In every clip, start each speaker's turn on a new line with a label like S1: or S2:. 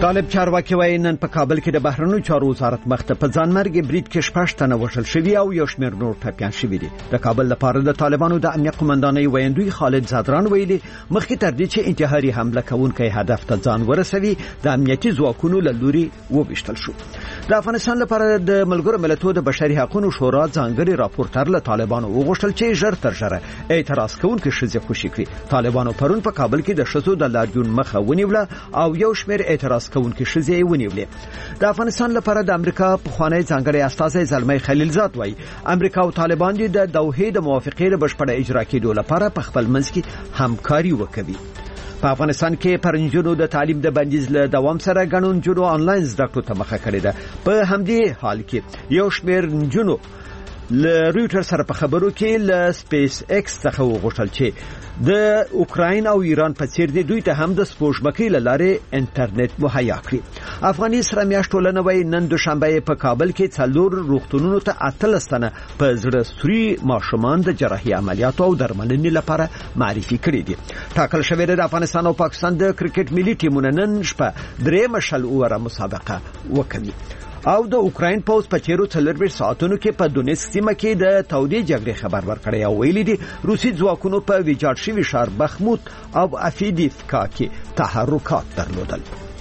S1: طالب چارواکي وایي نن په کابل کې د بهرنیو چارو وزارت مخته په ځانمرګي برید کې 6 تنه وژل شوي او یو شمېر نور ټپیان شوي دي. د کابل لپاره د طالبانو د امنیت قومندانۍ ویاندوی خالد زادران ویلي مخکې تر دې چې انتحاري حمله کوونکی هدف ته ځان ورسوي د امنیتي ځواکونو له لوري وویشتل شو. د افغانستان لپاره د ملګرو ملتونو د بشري حقوقو شورا ځانګړي راپورټر له طالبانو وغوښتل چې ژر تر ژره اعتراض کوونکي ښځې خوشي کړي. طالبانو پرون په کابل کې د ښځو د لاریون مخه ونیوله او یو شمېر اعتراض کوونکي ښځې ونیولې. د افغانستان لپاره د امریکا پخوانی ځانګړی استازی زلمی خلیلزاد وایي امریکا او طالبان د دوحې د موافقې د بشپړ اجرا کېدو لپاره په خپل منځ کې همکاري وکوي. په افغانستان کې پرنجونو د تعلیم د بندیز له دوام سره غنون جوړو آنلاین زده کړو ته مخه کړې ده. په همدې حال کې یو شمېر نجونو له رويټر سره په خبرو کې له سپیس ایکس څخه وغوښتل چې د اوکراین او ایران په څیر دي دوی ته هم د سپوږمکۍ له لارې انټرنیټ مهیا کړي. افغاني سره میاشت ټولنه وایي نن دوشنبه په کابل کې 4 روغتونونو ته 18 تنه په زړه سوري ماشومان د جراحي عملیاتو او درملنې لپاره معرفي کړي دي. ټاکل شوې ده د افغانستان او پاکستان د کرکټ ملي ټیمونو نن شپه درې مشل اوره مسابقه وکړي. او د اوکراین پوز په تیرو 4 ساعتونو کې په دونیسک سیمه کې د تودې جګړې خبر ورکړی او ویلي دي روسي ځواکونو په ویجاړ شوي ښار بخموت او افیدیفکا کې تحرکات درلودل.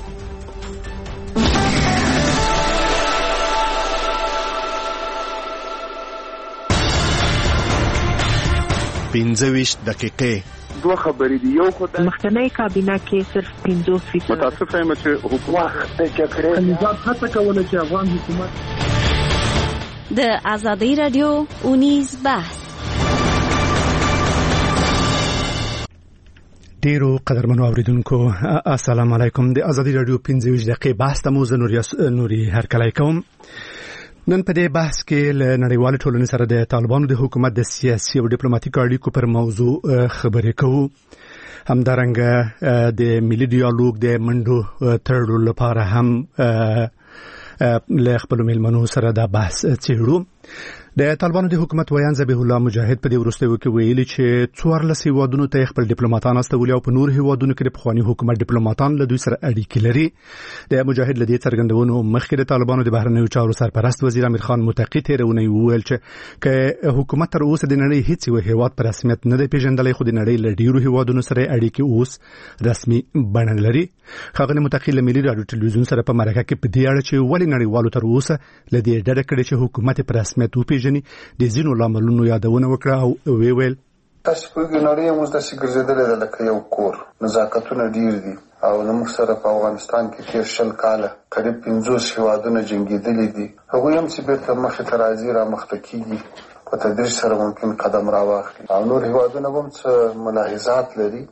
S2: پنځه دقیقې
S3: دوه خبرې دي. یو خو د
S4: مخکنی کابینه کې صرف 50%
S3: متاسفه یم چې حکومت د جګړې
S5: نظام هڅه کوله چې افغان حکومت
S6: د ازادي رادیو اونیز بحث.
S2: ډیرو قدرمنو اوریدونکو السلام علیکم. د ازادي رادیو 15 دقیقې بحث ته مو نوري هرکلی کوم. نن په دې بحث کې له نړیوال ټولنې سره د طالبانو د حکومت د سیاسي او ډیپلوماټیک اړیکو پر موضوع خبرې کوو. همدارنګه د ملي ډیالوګ د منډو تړلو لپاره هم له خپل ملمنو سره د بحث چیرو. د طالبانو د حکومت ویان ذبیح الله مجاهد په دې وروستیو کې ویلي چې 14 هیوادونو ته خپل ډیپلوماټان استولي او په نور هیوادونو کې د پخوانی حکومت ډیپلوماټان له دوی سره اړیکې لري. د مجاهد له دې څرګندونو مخکې د طالبانو د بهرنیو چارو سرپرست وزیر امیر خان متقی تیرونه ویل چې حکومت تر اوسه د نړۍ هیڅ یو هیواد په رسمیت نه دی پیژندلی خو د نړۍ له ډیرو هیوادونو سره اړیکې اوس رسمي بڼه لري. ښاغلی متقی له ملي راډیو ټلویزیون سره په مرکه کې په دې اړه چې ولې نړیوالو تر اوسه له دې ډډه کړې چې حکومت په رسمیت د ځینو لاملونو یادونه وکړه او ویل
S7: تاسو په ګنوري موږ د سګرزیدل د لکه یو کور نزاکتونه ډیر دي او موږ سره په افغانستان کې تیر 10 کاله قریب 50 هیوادونه جنگیدلي دي. هغه هم چې بیرته مخې ته راځي را مخته کیږي په تدریج سره ممکن قدم را واخلي او نور هیوادونه هم څه ملاحظات لري.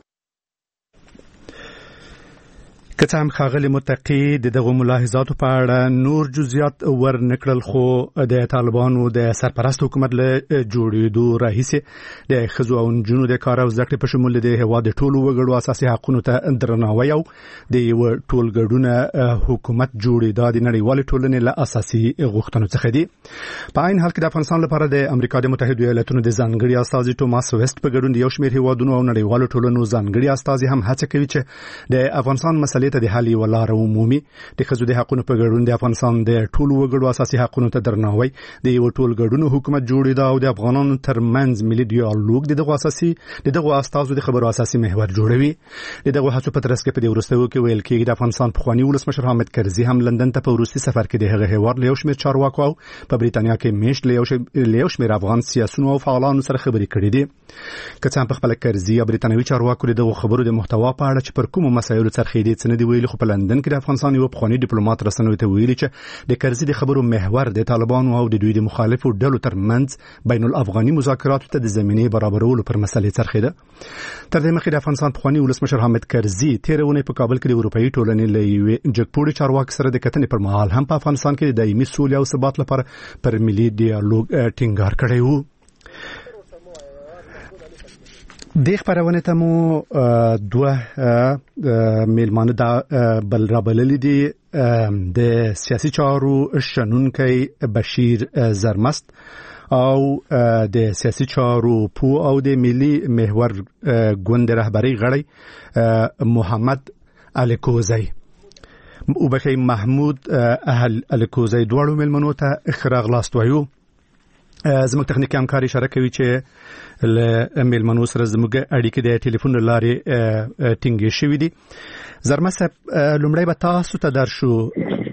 S2: که هم ښاغلی متقی دغه ملاحظاتو په اړه نور جزئیات ورنکړل خو د طالبانو د سرپرست حکومت له جوړېدو راهیسې د ښځو او نجونو د کار او زده کړې په شمول د هېواد د ټولو وګړو اساسي حقونو ته درناوی او د یو ټولګډونه حکومت جوړېدا د نړیوالې ټولنې له اساسي غوښتنو څخه دي. په عین حال کې د افغانستان لپاره د امریکا د متحده ایالاتونو د ځانګړي استازي ټوماس ویسټ په ګډون د یو شمېر هېوادونو او نړیوالو ټولنو ځانګړي استازي هم هڅه کوي چې د افغانستان مسلې ته د حل یوه لاره ومومي. د ښځو د حقونو په ګډون د افغانستان د ټولو وګړو اساسي حقونو ته درناوی د یو ټولګډونو حکومت جوړېدا او د افغانانو ترمنځ ملي ډیالوګ د دغه استازو د خبرو اساسي محور جوړوي. د دغه هڅو په ترڅ کې په دې وروستیو کې ویل کېږي د افغانستان پخوانی ولسمشر حامد کرزي هم لندن ته په وروستي سفر کې د هغه هیواد له یو شمېر چارواکو او په بریتانیا کې میشت له یو شمېر افغان سیاسيونو او فعالانو سره خبرې کړې دي. که څه هم په خپل کرزي او بریتانوي چارواکو دغه خبرو د محتوا په اړه چې پر کومو مسایلو څرخېدي څه نه دی ویلي، خو په لندن کې د افغانستان یو پخوانی ډیپلوماټ رسنیو ته ویلي چې د کرزي د خبرو محور د طالبانو او د دوی د مخالفو ډلو ترمنځ بین الافغاني مذاکراتو ته د زمینې برابرولو پر مسلې څرخېده. تر دې مخکې د افغانستان پخوانی ولسمشر حامد کرزي تیرونه په کابل کې د اروپאי ټولنې له یوې جګپوړي چارواکي سره د کتنې پر مهال هم په افغانستان کې د دایمي سولې او ثبات لپاره پر ملي ډیالوګ ټینګار کړی و. د خبرونه ته مو دوه میلمانه دا بل رابللی دي د سیاسي چارو شنونکی بشیر زرمست او د سیاسي چارو پو او د ملي محور ګوند رهبری غړی محمد علي کوزی. وبخي محمود اهل الکوزی دوړو ملمنو ته اخراغ لاست وایو زموږ تخنیکی همکار اشاره کوي چې له ملمنو سره زموږ اړیکې د ټلیفون لارې ټینګې شوې دي. زرمه صاحب لومړی به تاسو ته درشو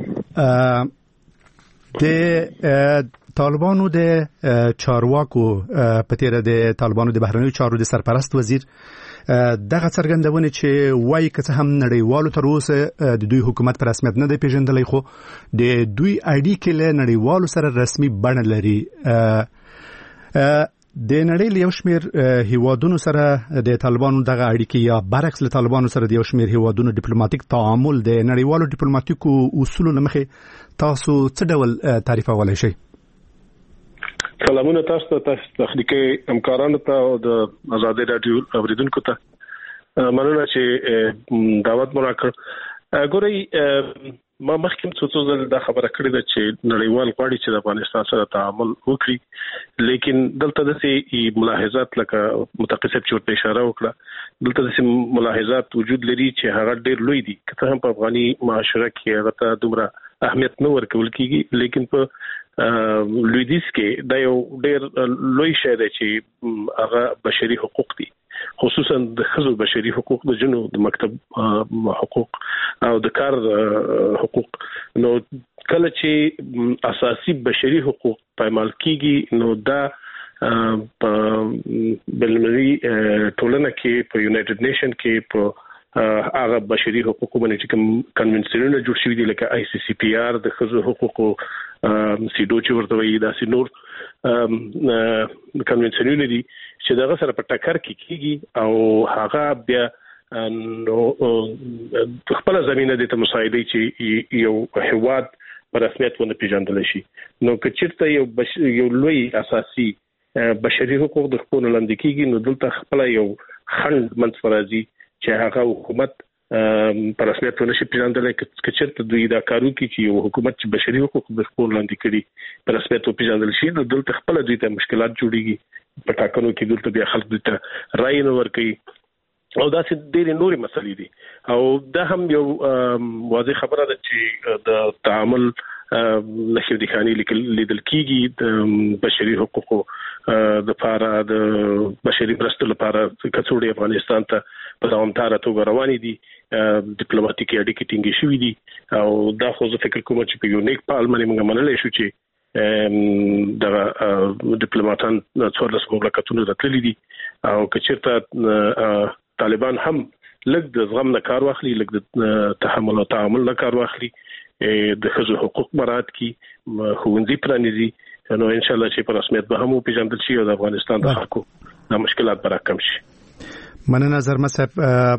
S2: د طالبانو د چارواکو په تیر د طالبانو د بهرنیو چارو د سرپرست وزیر دغه څرګندونه چې وایي که څه هم نړیوالو تر اوسه د دوی حکومت په رسمیت نه دی پیژندلی خو د دوی اړیکې له نړیوالو سره رسمي بڼه لري. د نړۍ له یو شمېر هیوادونو سره د طالبانو دغه اړیکې یا برعکس له طالبانو سره د یو شمېر هیوادونو ډیپلوماټیک تعامل د نړیوالو ډیپلوماټیکو اصولو له مخې تاسو څه ډول تعریفولی شئ؟
S8: سلامونه تاسو ته، تخنیکی همکارانو ته او د آزادۍ راډیو اوریدونکو ته مننه چې دعوت مو راکړ. ګورئ ما مخکې څو ځله دا خبره کړې ده چې نړیوال غواړي چې د افغانستان سره تعامل وکړي، لیکن دلته داسې ملاحظات لکه متقصد چې ورته اشاره وکړه، دلته داسې ملاحظات وجود لري چې هغه ډېر لوی دي که څه هم په افغاني معاشره کې هغه ته دومره اهمیت نه ورکول کېږي، لیکن په لویدیځ کې دا یو ډېر لوی شی دی چې هغه بشري حقوق دي، خصوصا د ښځو بشري حقوق، د جنو د مکتب حقوق او د کار حقوق. نو کله چې اساسي بشري حقوق پایمال کیږي نو دا په بین‌المللي ټولنه کې په یونایټډ نیشن کې په هغه بشري حقوقو باندې چې کوم کنونسیونونه جوړ شوي دي لکه ICCPR د ښځو حقوقو سیډو چې ورته وایي، داسې نور کنونسیونونه دي چې دغه سره په ټکر کې کیږي او هغه بیا نو خپل زمينه د مساعدې چې یو هیواد په رسمیت ونه پیژندل شي. نو که چیرته یو لوی اساسي بشري حقوق د خپل لاندې کیږي نو دلته خپل یو خند منځفرازي چې هغه حکومت په رسمیت ونه شي پیژندل، که چیرته دوی دا کارو کوي چې یو حکومت چې بشري حقوق د خپل لاندې کړي په رسمیت پیژندل شي نو دلته خپل دوی ته مشکلات جوړيږي، په ټاکنو کې دلته بیا خلک دوی ته رائے نه ورکوي او دا څه ډېرې نورې مسلې دي. او دا هم یو واضح خبره ده چې د تعامل نشي د خاني لیدل کېږي د بشري حقوقو د لپاره د بشري مرستو لپاره کڅوړې افغانستان ته په دوامداره توګه روانې دي، ډیپلوماټیکي اړیکې ټینګې شوې دي او دا خو زه فکر کوم چې په یو نیک پال باندې موږ منلای شو چې د ډیپلوماټان 14 مملکتونو راتللي دي او که چیرته طالبان هم لږ د زغم نه کار واخلي، لږ د تحمل او تعامل نه کار واخلي، د ښځو حقوق مراعات کړي، ښوونځي پرانیزي، نو ان شاء الله چې په رسمیت به هم پیژندل شي او د افغانستان د خلکو د مشکلات به راکم شي.
S2: مننه زرمه صاحب.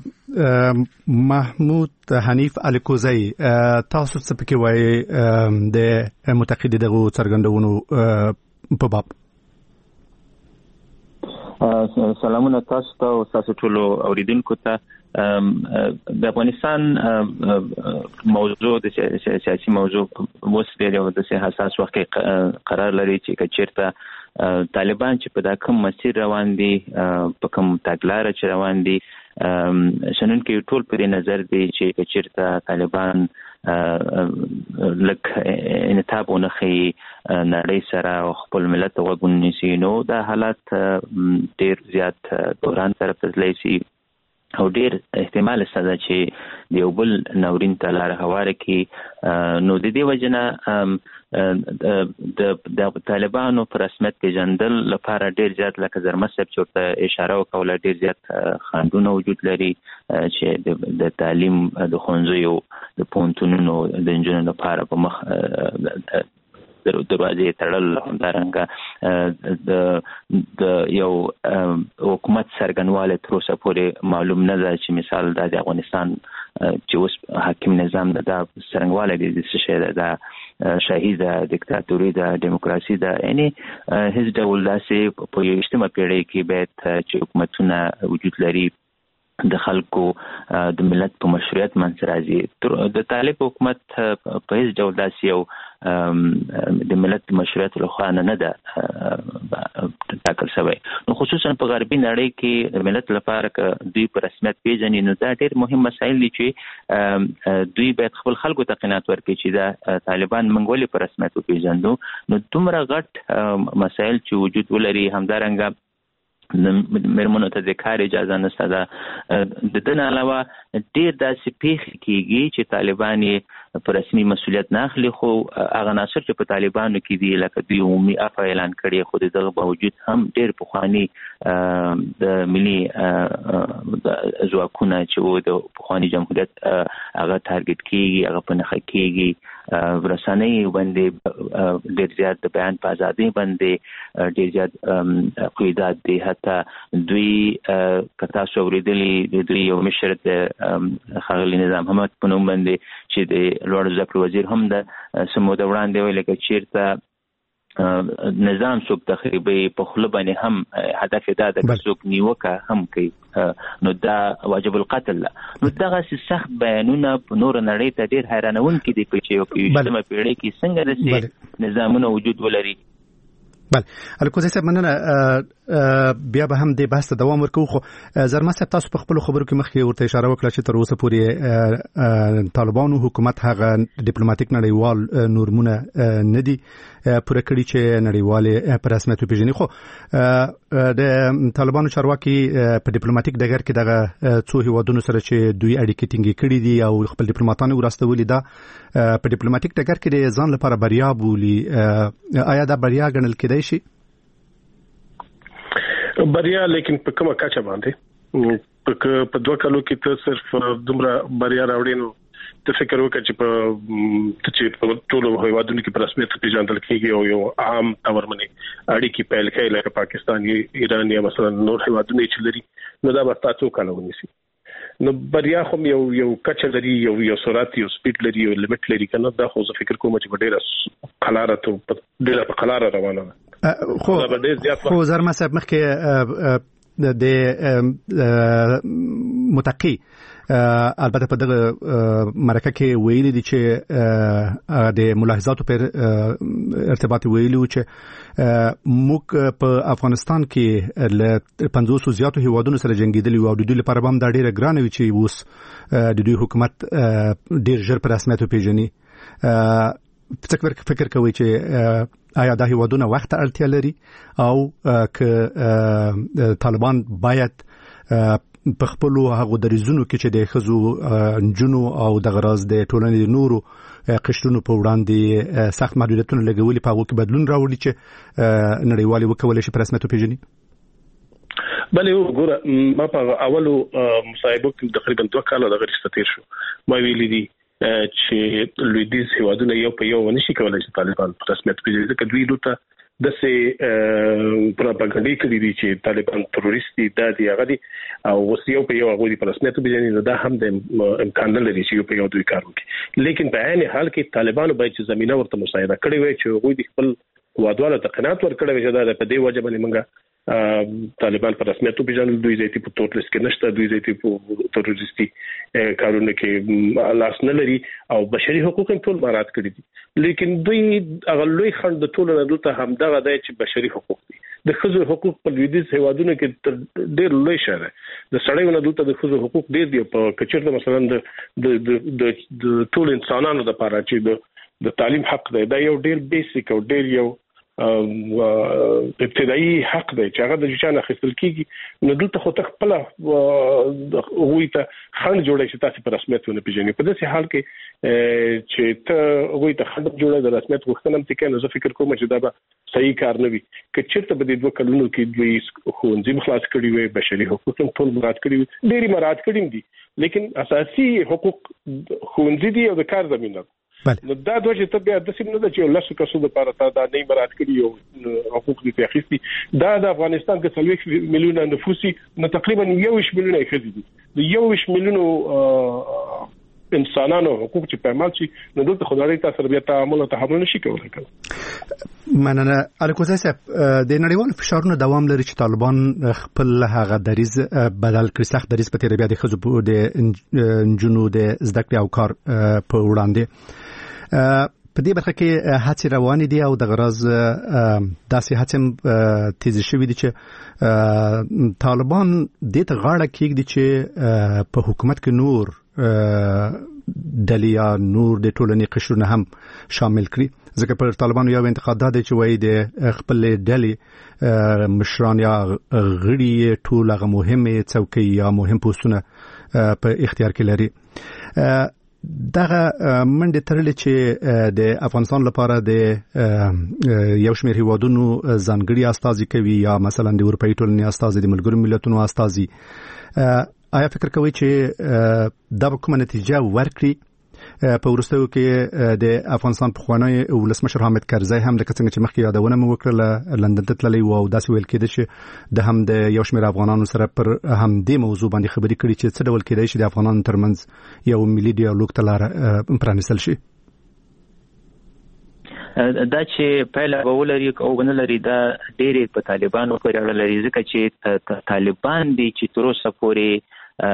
S2: محمود حنیف الکوزی تاسو څه پکې وایي د متقید دغه څرګندونو په باب؟
S9: سلامونه تاسو ته او تاسو ټول اوریدونکو ته. د افغانستان موضوع د سیاسي موضوع اوس ډېر یو د حساس وخت قرار لري چې چیرته طالبان چې په دا کوم مسیر روان دي، په کوم تګلاره چې روان دي، شنن کې ټول په نظر دی چې چیرته طالبان لکه انتاب ونخي نړۍ سره خپل ملت وګونیسي نو دا حالات ډېر زیات دوران طرف ته تللی شي او ډېر احتمال شته چې د یو بل ناورین ته لاره هواره کړي. نو د دې وجنه د طالبانو پر رسمیت پیژندل لپاره ډېر زیات لکه زرمه صاحب چې ورته اشاره وکوله ډېر زیات خنډونه وجود لري چې د تعلیم د ښوونځیو د پوهنتونونو د نجونو لپاره په مخ دروازې تړل، همدارنګه د یو حکومت څرګندوالی تر اوسه پورې معلوم نه ده چې مثال دا د افغانستان چې اوس حاکم نظام ده دا څرنګوالی دی د څه شی ده، دا شاهي ده، دیکتاتوري ده، دیموکراسي ده، یعنې هیڅ ډول داسې په 21مه پیړۍ کې باید چې حکومتونه وجود لري د خلکو د ملت په مشروعیت منځ راځي. د طالب حکومت په هیڅ ډول داسې یو د ملت مشروعیت لخوا نه ده ټاکل شوی. نو خصوصا په غربي نړۍ کې د ملت لپاره ک دوی په رسمیت پیژني نو دا ډېر مهم مسایل دي چې دوی باید خپل خلکو ته قناعت ورکړي چې دا طالبان منګولې په رسمیت پیژنو. نو دومره غټ مسایل چې وجود ولري همدارنګه مرمنو ته د کار اجازه نشته ده. د دې نه علاوه ډېر داسې پیښې کېږي چې طالبان په رسمي مسؤلیت نه اخلي خو هغه عناصر چې په طالبانو کې دي لکه دوی عمومي عفو اعلان کړي خو دغه باوجود هم ډېر پخواني د ملي ځواکونه چې و د پخواني جمهوریت هغه ټارګټ کېږي هغه په نښه کېږي. ورسنۍ باندې ډېر زیات د بیان په ازادۍ باندې ډېر زیات قیودات دي. حتی دوی کتا سو ورېدلي د دوی یو مشر د ښاغلي نظام حمد په نوم باندې چې د لوړ زده کړو وزیر هم د سمو د وړاندې ویل کې چیرته نظام څوک تخریبي په خله باندې هم هدف دا د څوک نیوکه هم کوي نو دا واجب القتل. نو دغه سخت بیانونه په نور نړۍ ته ډېر حیرانونکي دي چې یو پیړۍ کې څنګه داسې نظامونه وجود ولري.
S2: بله الکوزی صاحب مننه. بیا به هم د بحث ته دوام ورکوو خو زرما صاحب تاسو په خپل خبرو کې مخکې ورته اشاره وکړه چې تر اوسه پورې طالبانو حکومت هغه ډیپلوماټیک نړیوال نورمونه نه دي پوره کړي چې نړیوال په رسمیت وپیژني. خو د طالبانو چارواکي په ډیپلوماټیک ډګر کې دغه څو هیوادونو سره چې دوی اړیکې ټینګې کړي دي او خپل ډیپلوماټان ورستولي دا په ډیپلوماټیک ډګر کې د ځان لپاره بریا بولي. آیا دا بریا ګڼل کېدای شي؟
S8: بریا لیکن په کومه کچه باندې په 2 کالو کې ته صرف دومره بریا راوړې نو ته فکر وکړه چې په ټولو هیوادونو کې په رسمیت پیژندل کېږي او یو عام تورمنې اړیکې پیل کړي لکه پاکستان ایران یا مثلا نور هیوادونه چې لري نو دا به تاسو کالو ونیسي. نو بریا هم یو کچه لري یو سرعت یو سپیډ لري یو لیمټ لري کنه. دا خو زه فکر کوم چې ډېره قلاره ته ډېره په قلاره روانه ده.
S2: خو زرما صاحب مخکې د متقی البته په دغه مرکه کې ویلي دي چې د ملاحظاتو پر ارتباط ویلي چې موږ په افغانستان کې له 500 زیاتو هیوادونو سره جنگیدلی او د دوی لپاره هم دا ډیره ګرانه وي چې اوس د دوی حکومت ډیر ژر په رسمیت پیژني. فکر کوي چې آیا دا هیوادونه وخت اړتیا لري او که طالبان باید په خپل هغه دریزونو کې چې د خزو جنو او د غراز د ټولنې نورو قشرونو په وړاندې سخت محدودیتونه لګولي په هغه کې بدلون راوړي چې نړیوالي وکولای شي په رسمیت پیژني؟
S8: بله وګوره ما په اولو مصاحبه کې تقریبا 2 کاله د غریسته تیر شو ما ویلي دي چې لویدیز هیوادونه یو په یو نشي کولای چې طالبان په رسمیت پیژني ځکه دوی لته دسه پروپاګاندا کوي چې طالبان تروریستي دي هغه دي او وسیو په یو غوډي په رسمیت پیژني دا هم د امکان نه لري چې یو په یو دوی کار وکړي. لیکن په عین حال کې طالبانو باید چې زمينه ورته مساعده کړي وي چې غوډي خپل وادواله تقنات ورکړي وي چې دا په دې وجه باندې منګه طالبان په رسمیت پیژني. دوی ځای په تور لیست کې نشته دوی ځای په تروریستي کارونه کې لاس نه لري او بشري حقوق هم ټول مراعات کړي دي. لیکن دوی هغه لوی خند د ټولو نه دلته هم دغه دی چې بشري حقوق دي. د خزو حقوق په لویدیز هیوادونو کې ډېر لوی شاره د سړیو نه دلته د خزو حقوق ډېر دي. په کچېرته مثلا د ټول انسانانو لپاره چې د تعلیم حق دی دا یو ډېر بیسیک او ډېر یو ابتدایي حق دی چې هغه د ځانه خپل کیږي. نو دلته خو ته خپل وې ته خند جوړه چې تاسو په رسمیت ونه پیژنئ. په داسې حال کې چې ته وې ته خند جوړه د رسمیت غوښتنه هم تکه نو زه فکر کوم چې دا به صحیح کار نه وي. که چیرته به د 2 کلونو کې دوی ښوونځي خلاص کړي وي بشري حقوق هم ټول مراعات کړي وي ډېری مراعات کړي دي لیکن اساسي حقوق ښوونځي دي او د کار زمينه نو دا دوه چې ته بیا د سیمه نه چې لاسو کسو د لپاره تا دا نه مراعات کړي او حقوق دي تخصیصي دا د افغانستان کې 3 میلیونه نفوسي نو تقریبا 1 میلیونه خزي دي د 1 میلیونه انسانانو حقوق چې پېمال شي نو دلته خدای تاسو بیا تعامل او تحمل نشي کولای.
S2: مننه الکوزی صاحب د نړیوال فشارونو دوام لري چې طالبان خپل هغه دریز بدل کړي سخت دریز په تیر بیا د خزو د جنو د زده کړې او کار په وړاندې په دې برخه کې هڅې روانې دي او د غرض داسې هڅې تیز شوې دي چې طالبان دې ته غاړه کېږدي چې په حکومت کې نور ډلې یا نور د ټولنې قشرونه هم شامل کړي ځکه پر طالبانو یو انتقاد دی چې وایي د خپل ډلې مشران یا غړي ټول هغه مهمه څوکۍ یا مهم پوسټونه په اختیار کې لري دغه منډه ترلې چې د افغانستان لپاره د یو شمېر هیوادونو ځانګړي استازي کوي یا مثلا د اروپאי ټولنې استازي د ملګرو ملتونو استازي آیا فکر کوي چې دا به کومه نتیجه ورکړي په وروستیو کې د افغانستان پخوانی ولسمشر حامد کرزی هم د څنګه چې مخکې یادونه مو وکړه لندن ته تللی و او داسې ویل کېده چې د هم د یو شمېر افغانانو سره پر هم دې موضوع باندې خبرې کړي چې څه ډول کېدای شي د افغانانو ترمنځ یو ملي ډیالوګ ته لاره پرانیستل شي
S9: دا چې پایله به ولري او نه لري دا ډېرې په طالبانو پورې اړه لري ځکه چې طالبان دي چې تر اوسه پورې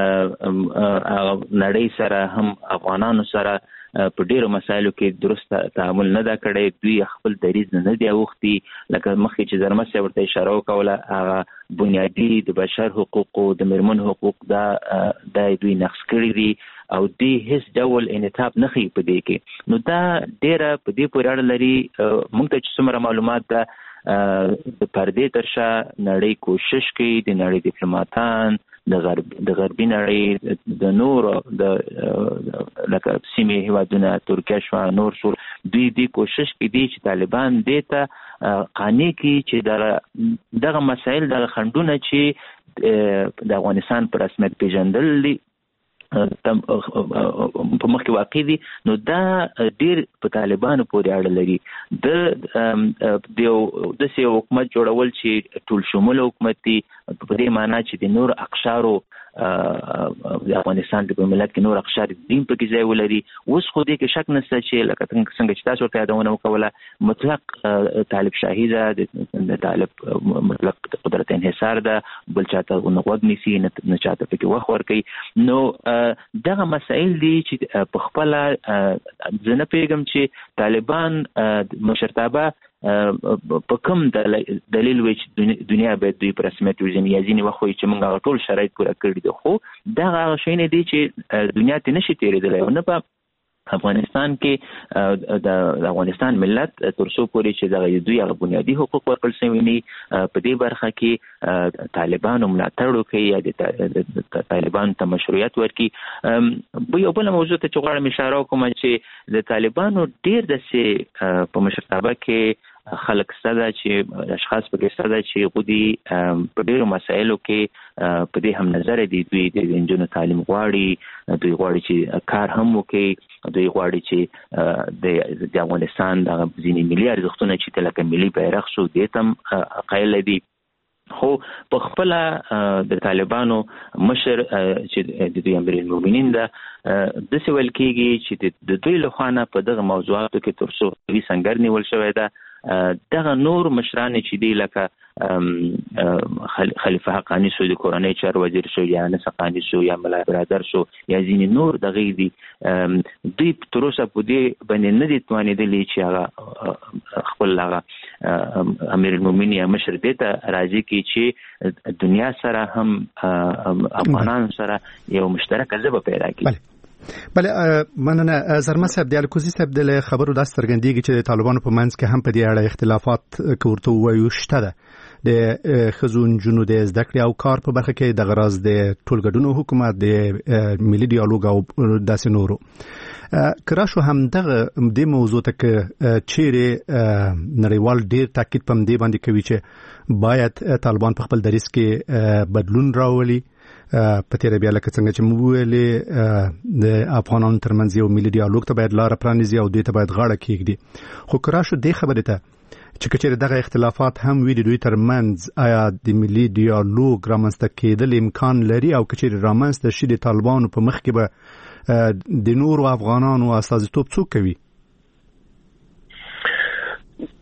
S9: نړۍ سره هم افغانانو سره په ډیرو مسایلو کې درست تعامل نه دا کړی دوی خپل دریځ نه دی اوختي لکه مخکې چې زرمسه ورته اشاره وکوله هغه بنیادی د بشر حقوق او د میرمن حقوق دا دوی نقض کړی دي او دوی هیڅ ډول انعطاف نه کوي په دې کې نو دا ډیره په دې پورې اړه لري موږ ته چې څومره معلومات ده د پردې تر شا نړۍ کوشش کوي د نړۍ ډیپلوماټان د غربي نړۍ د نور د لکه سیمې هیوادونه ترکیه شو نور شو دوی کوشش کوي چې طالبان دې ته قانع کړي چې دغه مسایل د خندونه چې د افغانستان پر رسمیت پیژندل دي په مخ کې واقع دي نو دا ډیر په طالبانو پورې اړه لري د یو حکومت جوړول چې ټول شمول حکومت دی په دې معنی چې د نور اقشارو د افغانستان په ملت کې نور اقشار دین په کې ځای ولري اوس خو دې کې شک نشته چې لکه څنګه چې تاسو ته یادونه وکوله مطلق طالب شاهي ده د طالب مطلق قدرت انحصار ده بل چاته غوږ نیسي نه چاته په کې وخت ورکوي نو دغه مسائل دي چې په خپل ځنه پیغام چې طالبان مشرتابه په کوم دلیل وي چې دنیا به دوی پر رسمیت وژني یا ځینې وخت چې موږ ټول شرایط پوره کړی دي خو دغه هغه شی نه دي چې دنیا ته نشي تیرېدلی او نه په افغانستان کې د افغانستان ملت تر څو پورې چې دغه دوی هغه بنیادي حقوق ورکړل شوي نه په دې برخه کې طالبانو ملاتړ وکړي یا د طالبانو ته مشروعیت ورکړي یو بل موضوع ته چې غواړم اشاره وکړم چې د طالبانو ډېر داسې په مشرتابه کې خلک ستده چې اشخاص په کې ستده چې غودي په ډېرو مسایلو کې په دې هم نظر دي دوی د انجونو تعلیم غواړي دوی غواړي چې کار هم وکړي دوی غواړي چې د افغانستان د ځینې ملي ارزښتونه چې لکه ملي بیرغ شو دې تم قایل دي خو په خپل د طالبانو مشر چې د دوی امیر المؤمنین ده د سوال کېږي چې د دوی له خوانه په دغه موضوعاتو کې تر څو وی څنګه نیول شوی ده دغه نور مشران چې دی لکه خلیفه حقانی شو د کورنۍ چارو وزیر شو یا انس حقانی شو یا ملا برادر شو یا ځینې نور دغه دي دوی تر اوسه په دې باندې نه دي توانېدلي چې هغه خپل هغه امیر المؤمنین یا مشر دې ته راځي چې دنیا سره هم افغانان سره یو مشترک ژبه پیدا کړي
S2: بله مننه زرمه صاحب د الکوزي صاحب د خبرو د سترګندېږي چې طالبانو په منځ کې هم په دې اړه اختلافات کوورته وایو شته ده د خزون جنو د زده کړې او کار په برخه کې د غراز د ټولګډونو حکومت د ملي ډیالوګ او داسې نورو کراشو هم دغه د موضوع ته چیرې نړیوال ډیر تاکید پم دی باندې کوي چې باید طالبان په خپل دریځ کې بدلون راولي په تیر بیا لکه څنګه چې مو ویلې د افغانانو ترمنځ یو ملي ډیالوګ ته باید لار پرانیزي او دې ته باید غاړه کېږدي خو کراشو دې خبره ته چې کچېر دغه اختلافات هم وي د دوی ترمنځ آیا د ملي ډیالوګ رامنځته کېدل امکان لري او کچېر رامنځته شي د طالبانو په مخ کې به د نورو افغانانو استازیتوب څوک کوي؟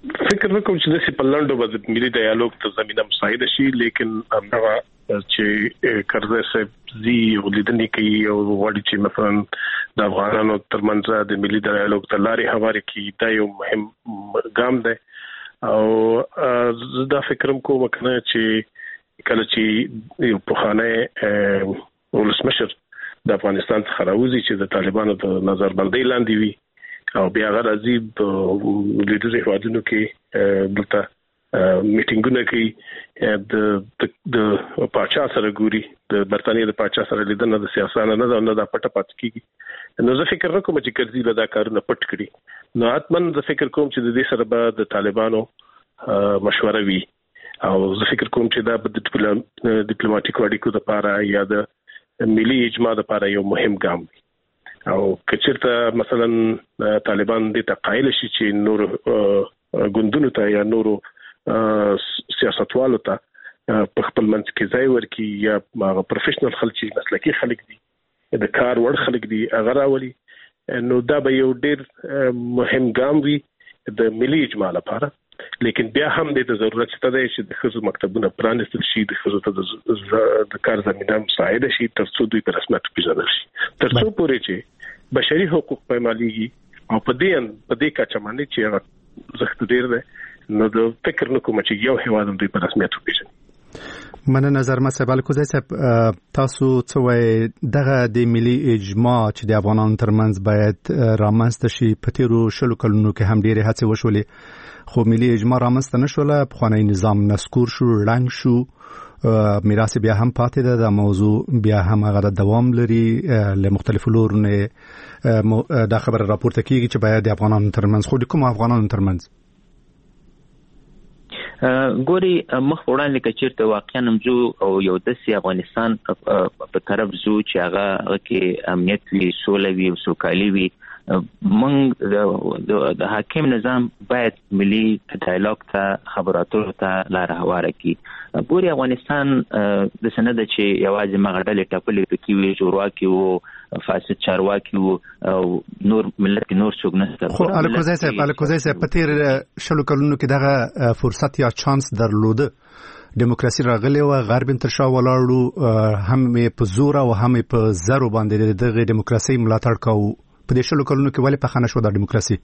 S8: فکر وکم چې د پلانډو د ملي ډایالوګ ته زمينه مساعده شي، لیکن هغه چې کرزی صاحب زی ولیدنې کوي او وړي چې مثلا د افغانانو ترمنځ د ملي ډایالوګ ته لارې هوارې کوي، دا یو مهم ګام دی. او دا فکرم کوم کنه چې کله چې یو پخوانی ولسمشر د افغانستان څخه راوځي چې د طالبانو د نظربندۍ لاندې وي او بیا هغه راځي په لیدلو هیوادونو کې دلته میټینګونه کوي د پاچا سره ګوري، د برتانیې د پاچا سره لیدنه د سیاسانه نه د پټه پات کیږي. نو زه فکر وکم چې کرزي له دا کارونه پټ کړي. نو اتمن زه فکر کوم چې د دې سره به د طالبانو مشوره وي او زه فکر کوم چې دا د ډیپلوماټیک اړیکو لپاره یا د ملي اجماع لپاره یو مهم ګام وي. او کچرته مثلا طالبان د تقایل شي چې نور ګوندونو ته یا نور سیاستوالو ته په خپل منځ کې ځای ورکړي یا هغه پروفیشنل خلک چې مسلکي خلک دي د کار وړ خلک دي هغه راولي، نو دا به یو ډېر مهم ګام وي د ملي اجماع لپاره. لیکن بیا هم د ضرورت شته چې د خصوصي مکتبونو پرانیستل شي، د خصوصي د کار زمينه مساعده شي ترڅو دوی په رسمیت پیژندل شي، ترڅو پورې چې بشري حقوق پایمالېږي او په دې کچه باندې چې هغه زخت ډیر ده، نو د فکر نکوم چې یو هیواد دوی په رسمیت پیژني.
S2: من نظر مصعب الکوزی صاحب، تاسو څه وایي دغه د ملي اجماع چې د افغانانو ترمنځ باید رامنځته شي؟ په تیرو 20 کلونو کې هم ډېرې هڅې وشولې خو ملي اجماع رامنځته نشوله. پخوانی نظام نسکور شو، ړنګ شو، میراث بیا هم پاتې ده. د موضوع بیا هم هغه دوام لري، له مختلفو لورونو دا خبره راپورته کیږي چې باید د افغانانو ترمنځ، خو د کوم افغانانو ترمنځ
S9: ګوري مخ وړاندې کچیرته واقعا نمزو او یو داسې افغانستان په طرف زو چې هغه کې امنیت وي، سوله وي او سوکالي وي. موږ د حاکم نظام باید ملي ډایالوګ ته خبراتو ته لار هواره کړي. ګوري افغانستان د سند چې یوازې مغړل ټاپلې پکې وي، جوړواکي وو، فاسد چارواکي وو او نور ملت نور څوک نه.
S2: خو الکوزی صاحب په تیر 20 کلونو کې دغه فرصت یا چانس درلوده، دیموکراسي راغلی و، غرب تر شا ولاړو، هم په زور او هم په زرو باندې دغه دیموکراسي ملاتړ کاوه. په دې 20 کلونو کې ولې په خانه شو د دیموکراسي؟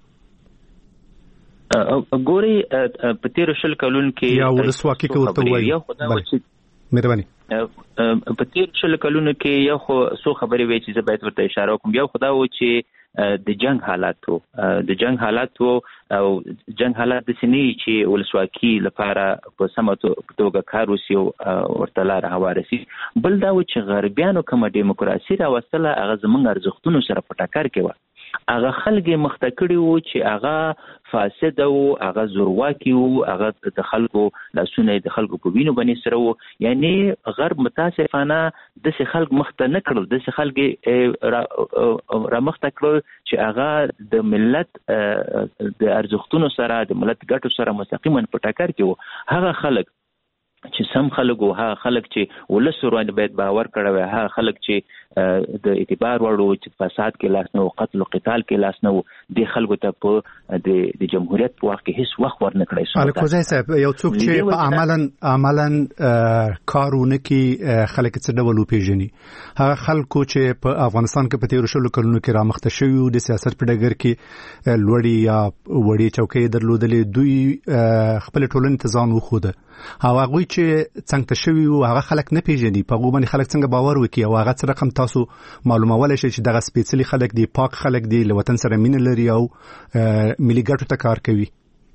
S9: ګوري په تیر 20 کلونو کې
S2: یا ورسواکي کې ورته وایي. مهرباني.
S9: په تیر 20 کلونو کې یو خو څو خبرې وې چې زه باید ورته اشاره وکم. یو خدا و چې د جنگ حالات وو او جنگ حالات د سنې چې ولسواکي لپاره په سمه توګه کار وسی او ورته لار هواره شي. بل دا و چې غربیانو کومه دیموکراسي راوستله هغه زمونږ ارزښتونو سره په ټکر کې و. هغه خلک مخته کړي وو چې هغه فاسد او هغه زورواکي وو، هغه د خلکو لاسونه د خلکو په وینو باندې سره وو. یعنی غرب متاسفانه د څه خلک مخته نه کړل، د څه خلک را مخته کړل چې هغه د ملت د ارزښتونو سره د ملت ګټو سره مستقیما په ټکر کې وو. هغه خلک چې سم خلک وو، هغه خلک چې ولس ورته باید باور کړی وي، هغه خلک چې د اعتبار وړو چې فساد کې لاس نه او قتل او قتال کې لاس نه وو، د خلکو ته په د جمهوریت په وخت کې هیڅ وخت ورنه کړی.
S2: الکوزی صاحب، یو څوک چې په عملاً کارونه کې خلک څه ډول پیژني، هغه خلکو چې په افغانستان کې په تیر 20 کلونو کې رامخته شوي د سیاست په ډګر کې لوړی یا وړي چوکۍ درلودلې، دوی خپل ټولنې ته ځان وښوده. هغه چې څنګه شوي وو هغه خلک نه پیژني، په هغه باندې خلک څنګه باور وکړي او هغه څه رقم تاسو معلومولای شئ چې دغه سپېڅلي خلک دي، پاک خلک دي، له وطن سره مینه لري او ملي ګټو ته کار کوي.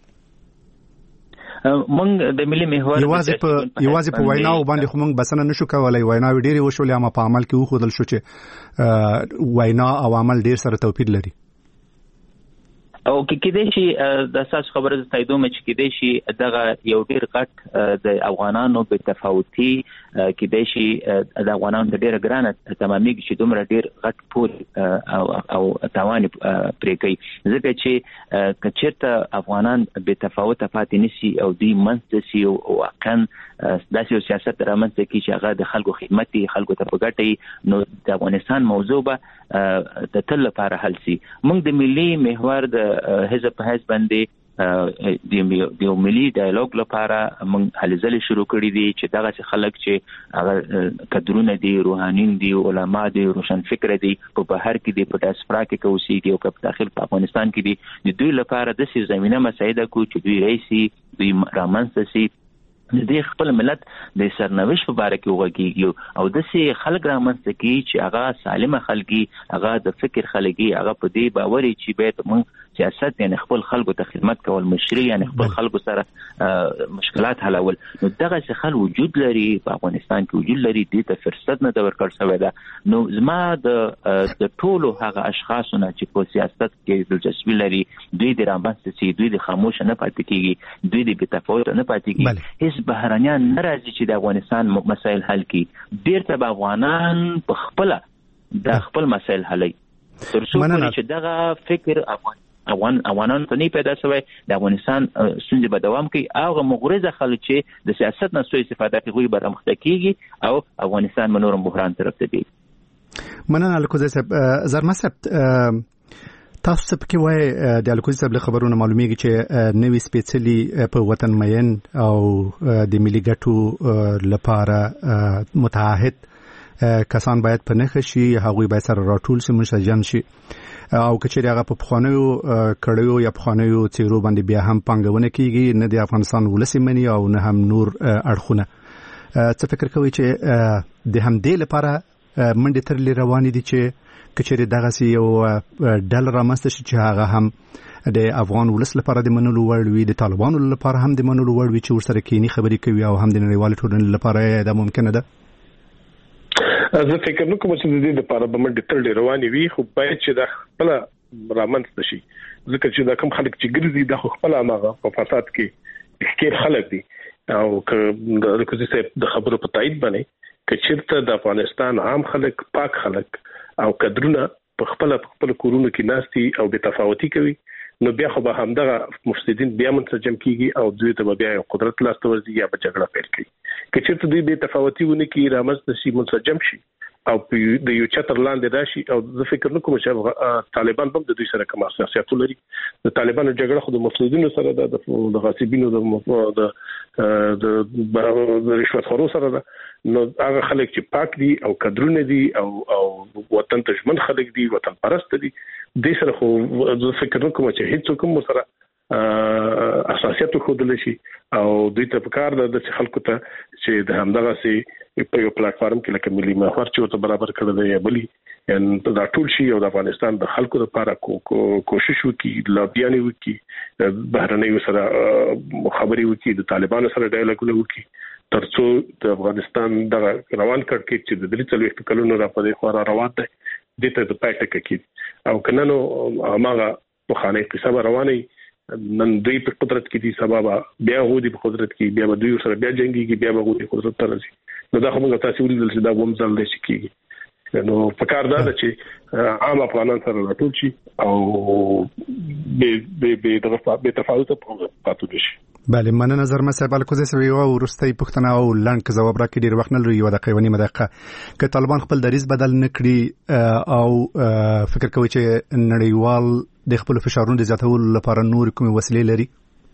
S9: مونږ د ملي محور
S2: یوازې په ویناو باندې خو مونږ بسنه نشو کولای. ویناوي ډېرې وشولې اما په عمل کې وښودل شو چې وینا او عمل ډېر سره توپیر لري.
S9: او کېدای شي د اساس خبره د تاییدوم چې کېدای شي دغه یو ډیر غټ د افغانانو په تفاوتي کېدای شي د افغانانو د ډیره ګرانه تمامېږي چې دومره ډیر غټ پور او تاوان پرې کوي، ځکه چې کچېرته افغانان به تفاوت پاتې نشي او دوی منځ سي او واقعا داسې یو سیاست رامنځته کوي چې هغه د خلکو خدمت کوي، خلکو ته په ګټه. نو د افغانستان موضوع به د تل لپاره حل شي. موږ د ملي محور د حزب په حزب باندې د ملي ډایالوګ لپاره موږ هلې ځلې شروع کړې دي چې دغه خلک چې هغه کډرونه دي، روحانیون دي، علما دي، روشن فکر دي، په بهر کې دي، په ډایسپورا کې اوسېږي او په داخل په افغانستان کې دي، د دوی لپاره د سي زمينه مساعده کو چې دوی رئیسي دوی رامنځته سي د خپل ملت د سرنوشت په اړه کې وګورئ او د سي خلک رامنځته کی چې هغه سالمه خلګي، هغه د فکر خلګي، هغه په دې باور چې به موږ سیاست یعنی خپل خلکو ته خدمت کول، مشري یعنی خپل خلکو سره مشکلات حلول، نو دغه څه خل وجود لري په افغانستان کې وجود لري، دې ته فرصت نه د ورکړ شوی دا. نو زما د ټولو هغه اشخاصونه چې په سیاست کې دلچسپي لري دوی د رامنځته سي، دوی د خاموش نه پاتې کیږي، دوی د بتفاوت نه پاتې کیږي، هیڅ بهرانيان ناراضي چې د افغانستان مسایل حل کړي، بیرته به افغانان په خپل د خپل مسایل حلي تر څو چې دغه فکر افغانانو ته نه پیدا شوی د افغانستان ستونزې به دوام کوي او مغرضه خلک چې د سیاست نه سوء استفاده کوي به رامخته کیږي او افغانستان منور بحران طرف ته دی.
S2: مننه الکوزی صاحب. زرمه صاحب تاسو څه پکې وایي د الکوزی صاحب له خبرونو معلومیږي چې نوې سپېڅلي په وطن مین او د ملي ګټو لپاره متعهد کسان باید په نخښ شي، هغوی باید سره راټول شي، منسجم شي او کچېرې هغه په پخوانیو کړیو یا پخوانیو څیرو باندې بیا هم پانګونه کیږي، نه د افغانستان ولسي مني او نه هم نور اړخونه. څه فکر کوي چې د همدې لپاره منډې ترلې روانې دي چې کچېرې دغسې یو ډله رامنځته شي چې هغه هم د افغان ولس لپاره د منلو وړ وي، د طالبانو لپاره هم د منلو وړ وي چې ورسره کینی خبرې کوي او هم د نړیوالې ټولنې لپاره دا ممکنه ده؟
S8: زه فکر نه کوم چې د دې لپاره به منډې ترلې روانې وي، خو باید چې دا خپل رامنځته شي، ځکه چې دا کوم خلک چې ګرځي دا خپل هغه په فساد کې ښکیر خلک دي او که د الکوزی صاحب د خبرو په تایید باندې که چېرته د افغانستان عام خلک، پاک خلک او کډرونه په خپل کورونو کې ناستي او بې تفاوتي کوي، نو بیا خو به همدغه مفسدين بیا منسجم کیږي او دوی ته بیا قدرت لاس ته ورځي یا به جګړه پیل کوي. که چېرته دوی بې تفاوتي ونه کوي، رامنځته شي، منسجم شي او د یو چتر لاندې راشي، او زه فکر نه کوم چې طالبان هم د دوی سره کوم اساسیات لري. د طالبانو جګړه خو د مفسدینو سره ده، د غاصبینو د رشوت خورو سره ده، نو هغه خلک چې پاک دي او کډرونه دي او وطن ته ژمن خلک دي، وطن پرست دي، د سره خو زه فکر نه کوم چې هیڅ کوم سره اساسیات خودل شي او دوی ته پکار ده د خلکو ته چې د همدغه سي په یو پلیټ فارم کې لکه ملي محور چې ته برابر کړل دی بلی ان دا ټول شي او د افغانستان د خلکو لپاره کوشش وکړي، لابیانې وکړي، بهرنیو سره خبرې وکړي، د طالبانو سره ډایالوګ وکړي ترڅو د افغانستان د روان کړکېچ چې د 30 کلونو را پدې خورا روان دی د ته د پټه کې او کنه نو هغه په خانه قصه رواني نن دوی په قدرت کې دي، سبب بیا غوډي په قدرت کې بیا دوی سره بیا جنگيږي، بیا غوډي قدرت ته راځي. نو دا کومه تاسو ولې چې دا ووم ځل دي کېږي، نو په کار دا چې عام افغانان سره راټول شي او به تفاوت په پاتو شي.
S2: بله، مننه زرمه صاحب. الکوزی صاحب یو ورستۍ پوښتنه او لاندې ځواب راکړي، ډیر وخت نه لري، یو دقیقه ونیمه دقیقه. که طالبان خپل دریځ بدل نکړي او فکر کوي چې نړیوال د خپل فشارونو د زیاتولو لپاره نور کومې وسیلې لري؟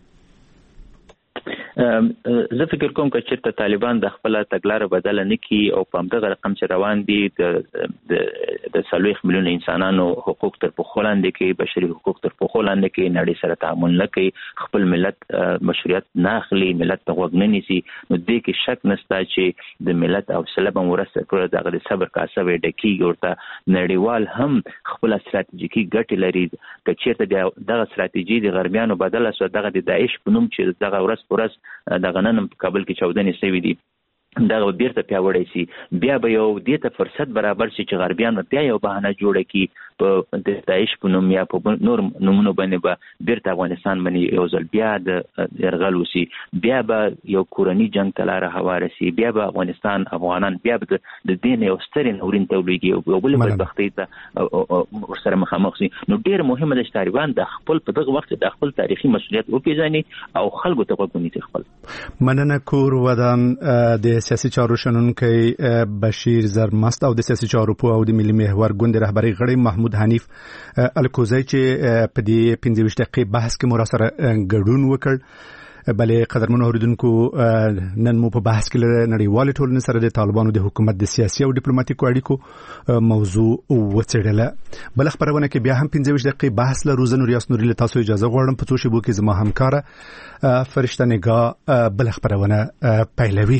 S9: زه فکر کوم چې چېرته طالبان د خپل تګلارې بدل نه کړي او په همدغه رقم چې روان دي د 40 میلیون انسانانو حقوق تر پښو لاندې کې، بشري حقوق تر پښو لاندې کې، نړۍ سره تعامل نه کوي، خپل ملت مشروعیت نه اخلي، ملت ته غوږ نه نیسي، نو دې کې شک نشته چې د ملت او سلبم ورسته ټول دغه د صبر کاسه وي ډکیږي. ورته نړیوال هم خپل ستراتیژیکي ګټې لري. که چېرته دغه ستراتیژي د غربیانو بدله شو، دغه د داعش په نوم چې دغه ورځ په ورځ د غنن په کابل کې 14 سوي دي، دا بیرته پیاوړی سي، بیا به یو دې ته فرصت برابر شي چې غربیان بیا یو بهانه جوړه کی په د داعش په نوم یا په نور نومونو باندې به بیرته افغانستان باندې یو ځل بیا د يرغل وسی، بیا به یو کورنی جنگ تلاره هواره سي، بیا به افغانان بیا د دین یو سترین اورین تولیږي او بل بدبختی ته ورسره مخامخ سي. نو ډیر مهمه ده چې طالبان د خپل په دغه وخت د خپل تاریخي مسؤلیت وپیژني او خلکو ته وګوري خپل.
S2: مننه. کور ودان د سیاسي چارو شنونکي بشیر زرمست او د سیاسي چارو په او د ملي محور ګوند رهبری غړي محمود محمود حنیف الکوزی چې په دې 15 دقیقې بحث کې مو سره ګډون وکړ. بلې قدرمنو اوریدونکو نن مو په بحث کې نړیوال ټولنې سره د طالبانو د حکومت د سیاسي او ډیپلوماټیکو اړیکو موضوع وڅېړله. بل خبرونه کې بیا هم 15 دقیقې بحث لرو. زه نور یاسنوري له تاسو اجازه غواړم په څو شیبو کې زما همکاره فرشته نگاه بل خبرونه پیلوي.